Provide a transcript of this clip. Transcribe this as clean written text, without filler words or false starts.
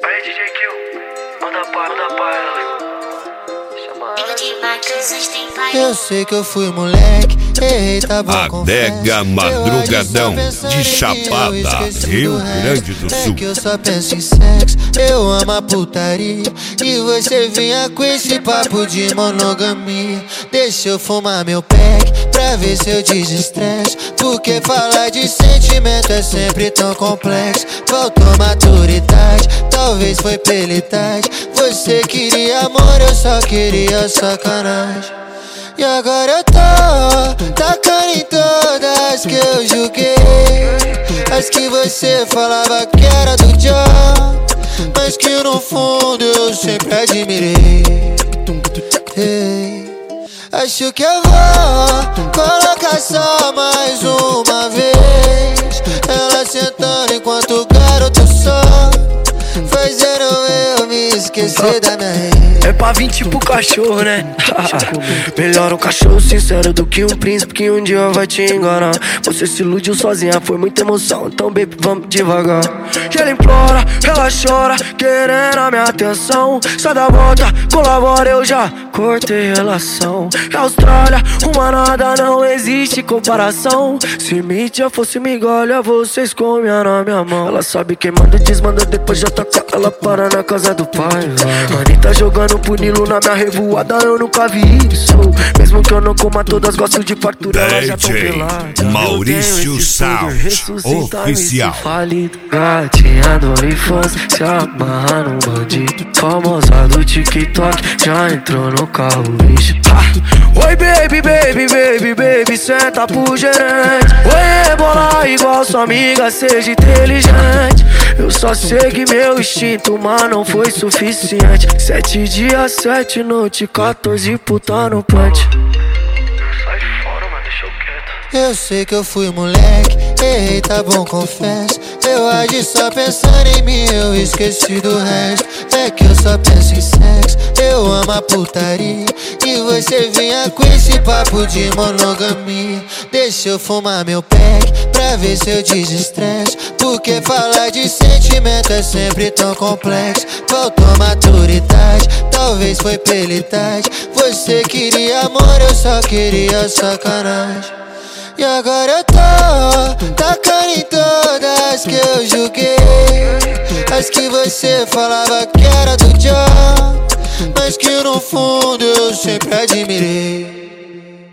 Aí, DJ Kill, manda pra ela. Eu sei que eu fui moleque, errei, tá bom, Adega Madrugadão de Chapada, Rio Grande do Sul. É que eu só penso em sexo, eu amo a putaria, e você vinha com esse papo de monogamia. Deixa eu fumar meu pack pra ver se eu desestresse, porque falar de sentimento é sempre tão complexo. Faltou maturidade, talvez foi pela idade. Você queria amor, eu só queria sacanagem. E agora eu tô tacando em todas que eu julguei, as que você falava que era do John, mas que no fundo eu sempre admirei. Hey, acho que eu vou colocar só mais uma vez, ela sentando enquanto o garoto só fazendo eu me esquecer da minha rede. É pra vir tipo cachorro, né? Melhor um cachorro sincero do que um príncipe que um dia vai te enganar. Você se iludiu sozinha, foi muita emoção, então baby, vamos devagar. E ela implora, ela chora, querendo a minha atenção. Sai da volta, colabora, eu já cortei relação. É Austrália, uma nada, não existe comparação. Se mídia fosse migalha, vocês comiam na minha mão. Ela sabe quem manda e desmanda, depois já toca, ela para na casa do pai. Anitta jogando punilo na minha revoada, eu nunca vi isso. Mesmo que eu não coma todas, gosto de fartura, elas já tão peladas. Maurício Sound Oficial. Gatinha do OnlyFans, se amarra no bandido. Famosa do TikTok, já entrou no carro, bicho. Oi baby, baby, baby, baby, senta pro gerente. Oi, bola igual sua amiga, seja inteligente. Eu só segui meu instinto, mas não foi suficiente. 7 dias, 7 noites, 14 puta no punch. Sai fora, mano, deixa eu quieto. Eu sei que eu fui moleque, errei, tá bom, confesso. Eu agi só pensando em mim, eu esqueci do resto. É que eu só penso em sexo, eu amo a putaria, e você vinha com esse papo de monogamia. Deixa eu fumar meu pack pra ver se eu desestresse, porque falar de sentimento é sempre tão complexo. Faltou maturidade, talvez foi pela idade. Você queria amor, eu só queria sacanagem. E agora eu tô tacando em todas que eu julguei, as que você falava que era do John, mas que no fundo eu sempre admirei.